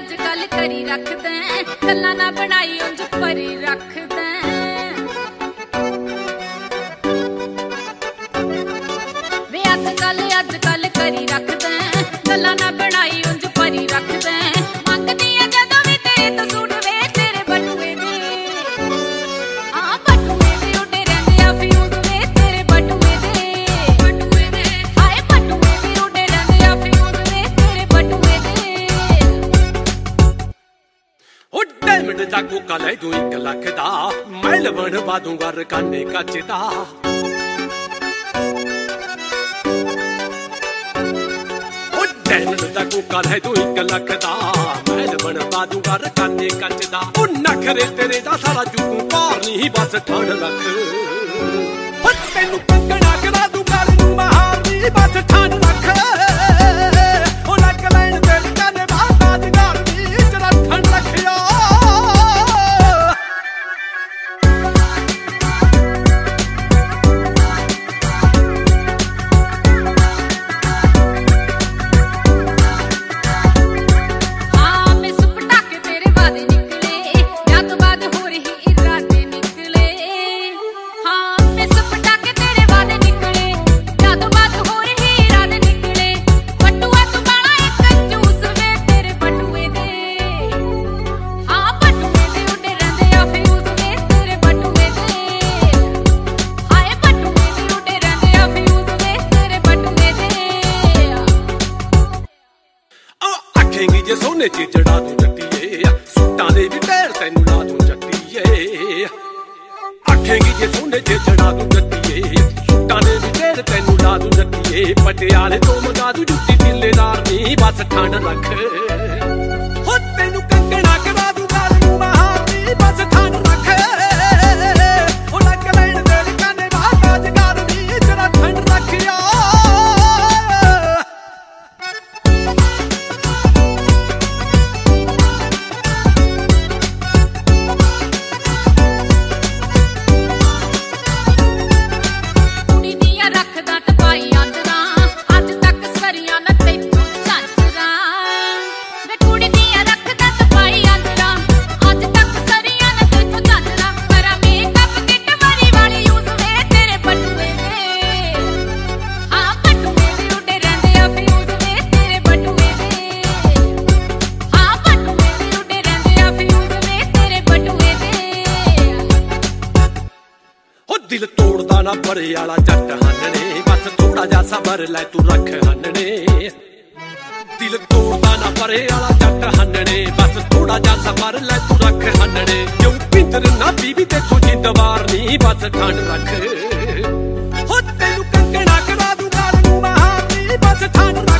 अज गल करी रखदा गल्लां ना बनाई उंज परी रखदा वे अज गल करी रखदा गल्लां ना बनाई उंज परी रखदा मंगदी आ जदों भी तेरे तो सूट वे तेरे बटुए दे हां बटुए दे उडे रहिंदे आ फ्यूज वे तेरे बटुए दे हाय बटुए दे उडे रहिंदे आ फ्यूज वे तेरे बटुए दे ओ डायमंड दा कोका ले दूं 1 लाख दा मैं लवण पा दूंगा रकाने कच दा डायमंड दा कोका ले दूं 1 लाख दा मैं लवण पा दूंगा रकाने कच दा ओ नखरे तेरे दा सारा जुगू पार नहीं बस ठंड रख तेनू कंगना करा दूं गल नूं महार नहीं बस ठंड रख ओ लग लैण दे काने बाज गाल दी जरा ठंड रखिया जे सोने च जड़ा दूं जट्टीए सूटां दे भी पैर तैनू ला दूं जट्टीए आखेंगी जे सोने च जड़ा दूं जट्टीए सूटां दे भी पैर तैनू ला दूं जट्टीए पटियाले तो मंगा दूं जुत्ती तिल्लेदार नी बस ठंड रख हो तैनू कंगना करा दूं गल नूं महार नी बस ठंड रख ओ लग लैण दे काने बाज गाल नी जरा ठंड रखिया दिल तोड़दा ना परे आला जट हन्ने बस थोड़ा जा सबर लै तू रख हन्ने दिल तोड़दा ना परे आला जट हन्ने बस थोड़ा जा सबर लै तू रख हन्ने क्यों पिंजर ना बीबी ते तू जिंदवार नी बस ठंड रख हो तेनू कंगना करा दूं गल नूं महार नी बस ठंड रख